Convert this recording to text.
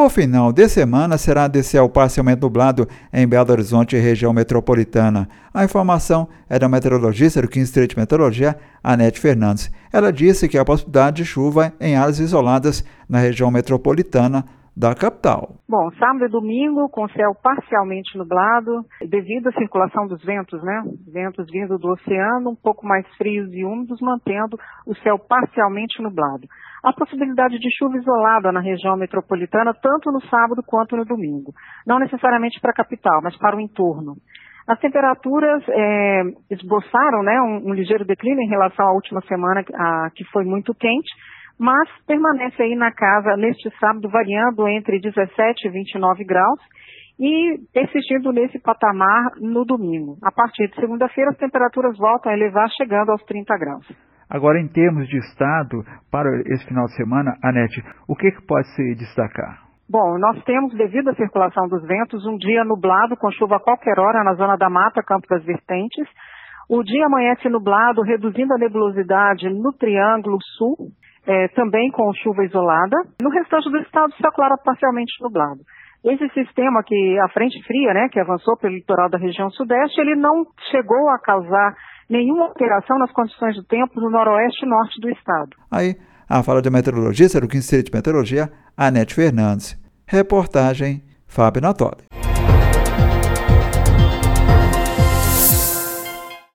O final de semana será de céu parcialmente nublado em Belo Horizonte e região metropolitana. A informação é da meteorologista do 15 Distrito de Meteorologia, Anete Fernandes. Ela disse que há possibilidade de chuva em áreas isoladas na região metropolitana da capital. Bom, sábado e domingo com céu parcialmente nublado, devido à circulação dos ventos, Ventos vindo do oceano, um pouco mais frios e úmidos, mantendo o céu parcialmente nublado. Há possibilidade de chuva isolada na região metropolitana, tanto no sábado quanto no domingo. Não necessariamente para a capital, mas para o entorno. As temperaturas esboçaram um ligeiro declínio em relação à última semana, que foi muito quente, mas permanece aí na casa, neste sábado, variando entre 17 e 29 graus e persistindo nesse patamar no domingo. A partir de segunda-feira, as temperaturas voltam a elevar, chegando aos 30 graus. Agora, em termos de estado, para esse final de semana, Anete, o que pode se destacar? Bom, nós temos, devido à circulação dos ventos, um dia nublado com chuva a qualquer hora na zona da Mata, Campo das Vertentes. O dia amanhece nublado, reduzindo a nebulosidade no Triângulo Sul, também com chuva isolada. No restante do estado, céu claro parcialmente nublado. Esse sistema a frente fria, que avançou pelo litoral da região sudeste, ele não chegou a causar nenhuma alteração nas condições do tempo no noroeste e norte do estado. Aí, a fala da meteorologista do 15 Distrito de Meteorologia, Anete Fernandes. Reportagem, Fábio Natoli.